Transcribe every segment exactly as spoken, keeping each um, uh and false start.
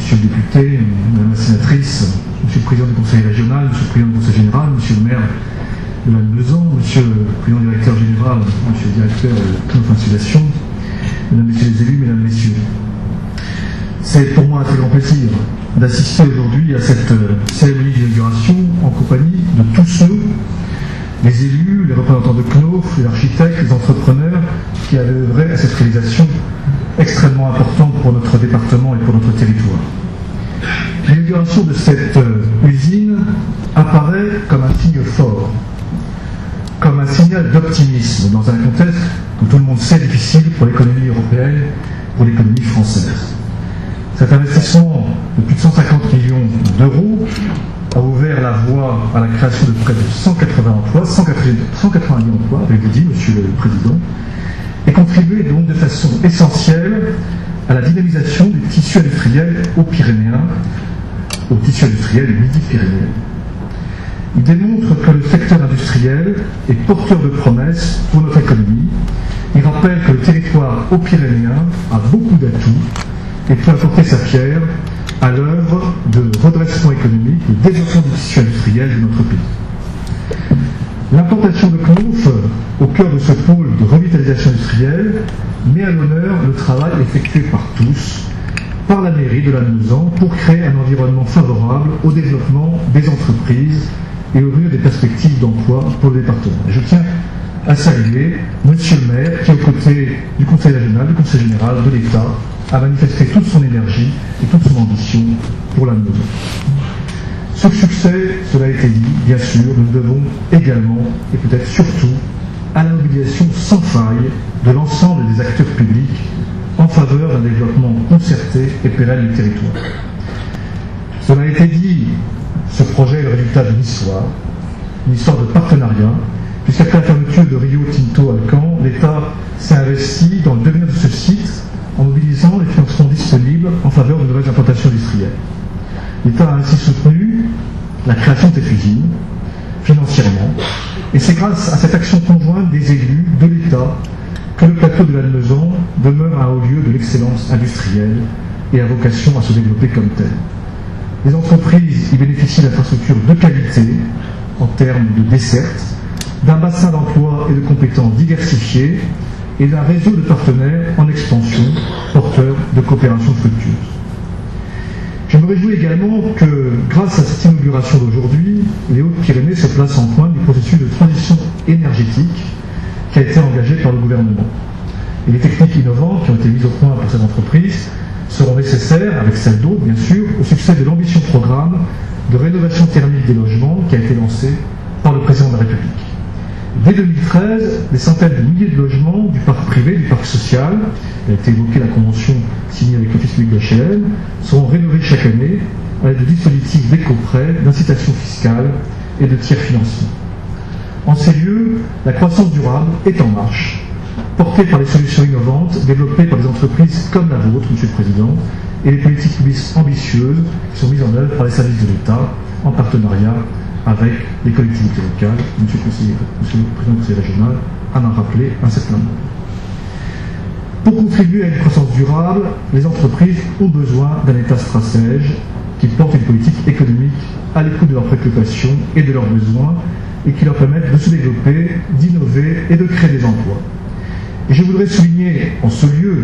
Monsieur le député, Madame la sénatrice, Monsieur le président du conseil régional, Monsieur le président du conseil général, Monsieur le maire de Lannemezan, Monsieur le président directeur général, Monsieur le directeur de notre installation, Mesdames, Messieurs les élus, Mesdames, Messieurs. C'est pour moi un très grand plaisir d'assister aujourd'hui à cette cérémonie d'inauguration en compagnie de tous ceux, les élus, les représentants de C N O F, les architectes, les entrepreneurs qui avaient œuvré à cette réalisation extrêmement importante pour notre département et pour notre territoire. L'inauguration de cette usine apparaît comme un signe fort, comme un signal d'optimisme dans un contexte que tout le monde sait difficile pour l'économie européenne, pour l'économie française. Cet investissement de plus de cent cinquante millions d'euros a ouvert la voie à la création de près de cent quatre-vingts emplois, cent quatre-vingt-dix emplois, avez-vous dit, Monsieur le Président, et contribué donc de façon essentielle à la dynamisation du tissu industriel aux Pyrénéens, au tissu industriel midi-pyrénéen. Il démontre que le secteur industriel est porteur de promesses pour notre économie. Il rappelle que le territoire haut pyrénéen a beaucoup d'atouts et peut apporter sa pierre à l'œuvre de redressement économique, de développement du tissu industriel de notre pays. L'implantation de C N O F au cœur de ce pôle de revitalisation industrielle met à l'honneur le travail effectué par tous, par la mairie de Lannemezan, pour créer un environnement favorable au développement des entreprises et ouvrir des perspectives d'emploi pour le département. Et je tiens à saluer Monsieur le maire qui, aux côtés du conseil régional, du conseil général, de l'État, a manifesté toute son énergie et toute son ambition pour Lannemezan. Ce succès, cela a été dit, bien sûr, nous devons également, et peut-être surtout, à la mobilisation sans faille de l'ensemble des acteurs publics en faveur d'un développement concerté et pérenne du territoire. Cela a été dit, ce projet est le résultat d'une histoire, une histoire de partenariat, puisqu'après la fermeture de Rio Tinto Alcan, l'État s'est investi dans le devenir de ce site en mobilisant les financements disponibles en faveur de nouvelles implantations industrielles. L'État a ainsi soutenu la création de cette usine, financièrement, et c'est grâce à cette action conjointe des élus de l'État que le plateau de Lannemezan demeure un haut lieu de l'excellence industrielle et a vocation à se développer comme tel. Les entreprises y bénéficient d'infrastructures de qualité en termes de desserte, d'un bassin d'emploi et de compétences diversifiées et d'un réseau de partenaires en expansion, porteurs de coopération fructueuse. Je me réjouis également que, grâce à cette inauguration d'aujourd'hui, les Hautes-Pyrénées se placent en pointe du processus de transition énergétique qui a été engagé par le gouvernement. Et les techniques innovantes qui ont été mises au point pour cette entreprise seront nécessaires, avec celles d'autres bien sûr, au succès de l'ambition programme de rénovation thermique des logements qui a été lancé par le président de la République. Dès deux mille treize, des centaines de milliers de logements du parc privé, du parc social, il a été évoqué la convention signée avec l'Office public de H L M, seront rénovés chaque année avec des dispositifs d'éco-prêt, d'incitation fiscale et de tiers financement. En ces lieux, la croissance durable est en marche, portée par les solutions innovantes développées par des entreprises comme la vôtre, Monsieur le Président, et les politiques publiques ambitieuses qui sont mises en œuvre par les services de l'État en partenariat avec les collectivités locales. Monsieur le, conseiller, Monsieur le Président du Conseil régional en a rappelé un certain nombre. Pour contribuer à une croissance durable, les entreprises ont besoin d'un État stratège qui porte une politique économique à l'écoute de leurs préoccupations et de leurs besoins et qui leur permette de se développer, d'innover et de créer des emplois. Et je voudrais souligner en ce lieu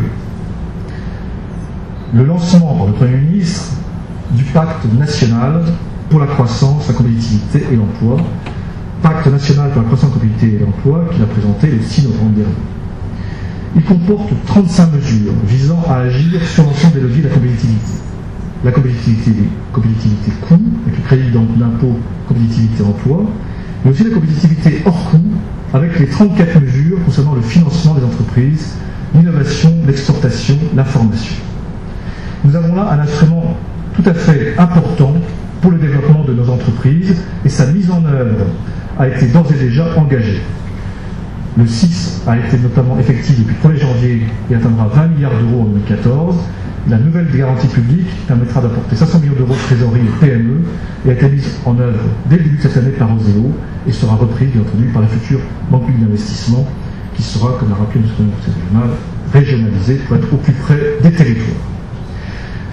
le lancement par le Premier ministre du pacte national pour la croissance, la compétitivité et l'emploi, pacte national pour la croissance, la compétitivité et l'emploi qu'il a présenté le six novembre dernier. Il comporte trente-cinq mesures visant à agir sur l'ensemble des leviers de la compétitivité. La compétitivité, compétitivité coût, avec le crédit d'impôt compétitivité emploi, mais aussi la compétitivité hors coût, avec les trente-quatre mesures concernant le financement des entreprises, l'innovation, l'exportation, la formation. Nous avons là un instrument tout à fait important pour le développement de nos entreprises et sa mise en œuvre a été d'ores et déjà engagée. Le C I S a été notamment effectif depuis le premier janvier et atteindra vingt milliards d'euros en deux mille quatorze. La nouvelle garantie publique permettra d'apporter cinq cents millions d'euros de trésorerie aux P M E et a été mise en œuvre dès le début de cette année par Oseo et sera reprise bien entendu par la future Banque publique d'investissement qui sera, comme l'a rappelé M. le Conseil régional, régionalisée pour être au plus près des territoires.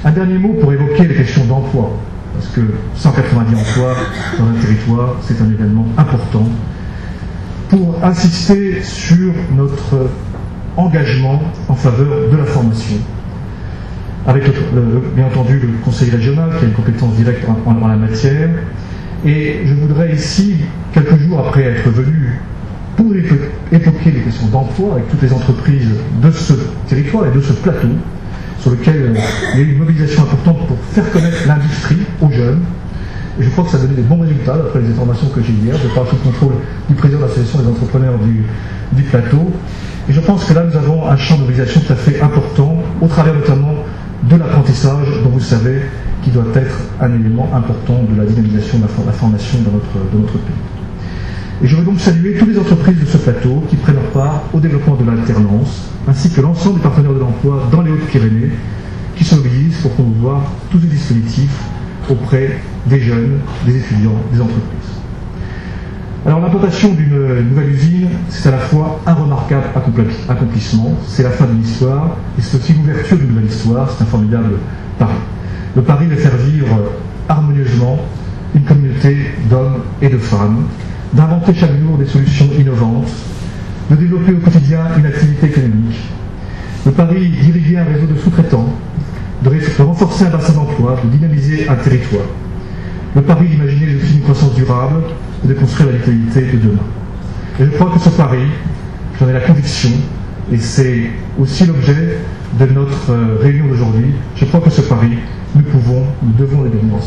Un dernier mot pour évoquer les questions d'emploi, parce que cent quatre-vingt-dix emplois dans un territoire, c'est un événement important, pour insister sur notre engagement en faveur de la formation, avec le, le, bien entendu le Conseil régional qui a une compétence directe en, en, en la matière. Et je voudrais ici, quelques jours après être venu, pour évoquer les questions d'emploi avec toutes les entreprises de ce territoire et de ce plateau, sur lequel il y a eu une mobilisation importante pour faire connaître l'industrie aux jeunes. Et je crois que ça a donné des bons résultats, d'après les informations que j'ai hier. Je parle sous le contrôle du président de l'association des entrepreneurs du, du plateau. Et je pense que là, nous avons un champ de mobilisation tout à fait important, au travers notamment de l'apprentissage, dont vous savez qui doit être un élément important de la dynamisation de la formation dans notre, dans notre pays. Et je veux donc saluer toutes les entreprises de ce plateau qui prennent leur part au développement de l'alternance, ainsi que l'ensemble des partenaires de l'emploi dans les Hautes-Pyrénées, qui se mobilisent pour promouvoir tous les dispositifs auprès des jeunes, des étudiants, des entreprises. Alors l'implantation d'une nouvelle usine, c'est à la fois un remarquable accomplissement, c'est la fin d'une histoire, et c'est aussi l'ouverture d'une nouvelle histoire, c'est un formidable pari. Le pari de faire vivre harmonieusement une communauté d'hommes et de femmes, d'inventer chaque jour des solutions innovantes, de développer au quotidien une activité économique, le pari d'irriguer un réseau de sous-traitants, de, de renforcer un bassin d'emploi, de dynamiser un territoire, le pari d'imaginer aussi une croissance durable et de construire la vitalité de demain. Et je crois que ce pari, j'en ai la conviction, et c'est aussi l'objet de notre réunion d'aujourd'hui, je crois que ce pari, nous pouvons, nous devons le gagner ensemble.